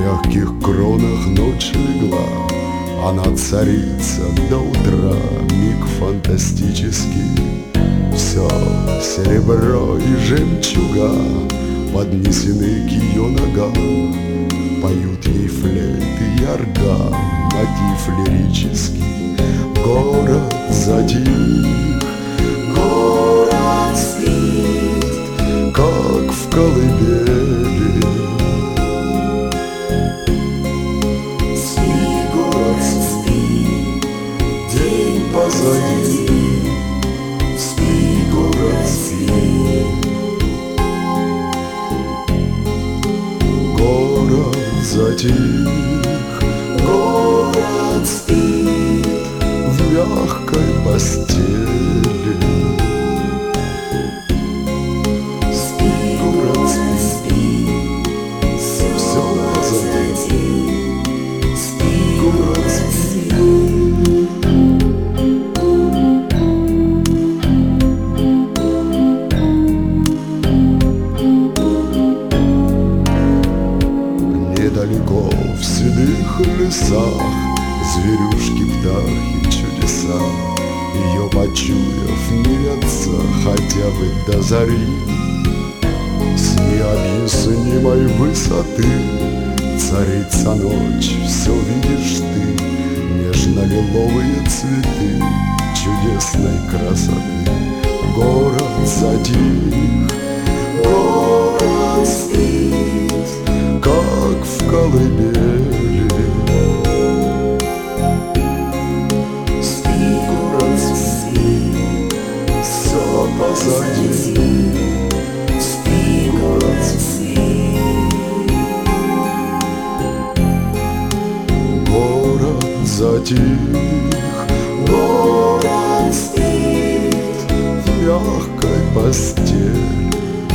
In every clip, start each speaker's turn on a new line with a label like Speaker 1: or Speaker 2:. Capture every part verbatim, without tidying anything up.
Speaker 1: мягких кронах ночь легла, она царица до утра, миг фантастический. Все серебро и жемчуга поднесены к ее ногам, поют ей флейты и орган, мотив лирический. Город затих, город спит, как в колыбели. Спи, город, спи, день позади. Спи, город, спи. Город затих, город спит в мягкой постели. Спи, город, спи, все позади. Спи, город, спи. Недалеко в седых лесах зверюшки, птахи, чудеса. Ее почуяв, мирятся хотя бы до зари. С необъяснимой высоты царица ночь, все видишь ты, нежно-лиловые цветы чудесной красоты. Город затих, город спит, как в колыбели. Спи, город, спи, все позади. Спи, город, спи. Город затих, город спит в мягкой постели.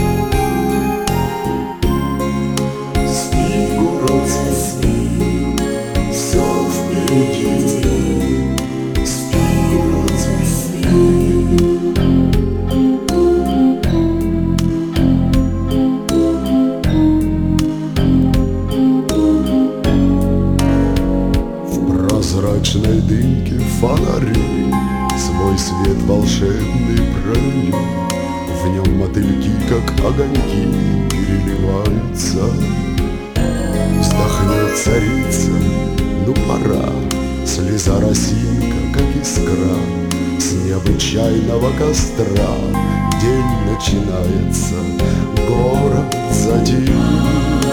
Speaker 1: В прозрачной дымке фонари свой свет волшебный пролили. В нем мотыльки, как огоньки, переливаются. Вздохнет царица, ну пора, слеза росинка, как искра. С необычайного костра день начинается. Город затих,